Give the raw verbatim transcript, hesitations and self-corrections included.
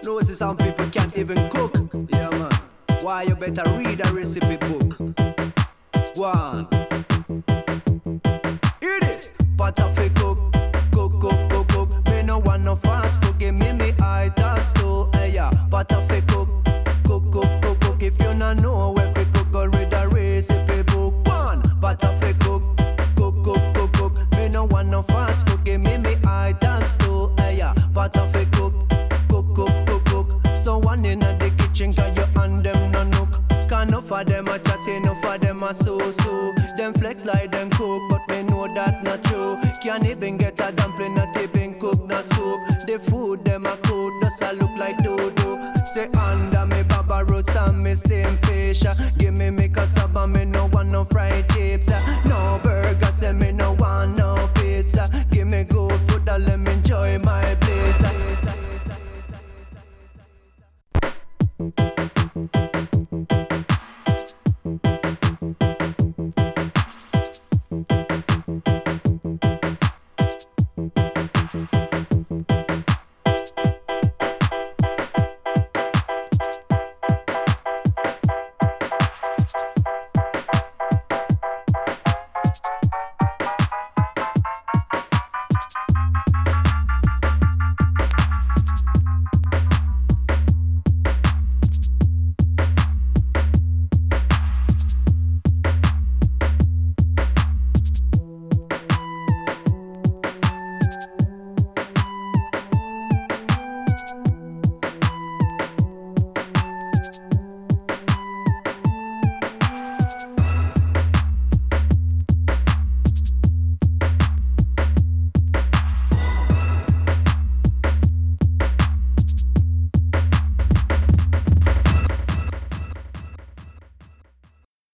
No, see some people can't even cook. Yeah, man. Why you better read a recipe book? One. Hear this. Pot of a cook, cook, cook, cook, cook. Me no want no fast food. Give me me items too. Hey, yeah. Pot of a cook, cook, cook, cook, cook. If you not know where we cook, go read a recipe book. One. Pot of a cook, cook, cook, cook, cook. Me no want no fast food. Give me me items too. Hey, yeah. Pot of a cook, cook, cook, cook, cook. So one in the kitchen, cause you and them no nook. Can enough of them a chat, enough of them a so-so. Them flex like them cook, but me know that not true. Can't even get a dumpling, not even cook, not soup. The food them a cook, does a look like dodo. Say under me baba roast and me steam fish. Give me me cassava, me no want no fried chips. No burger, say me no want no pizza. Give me good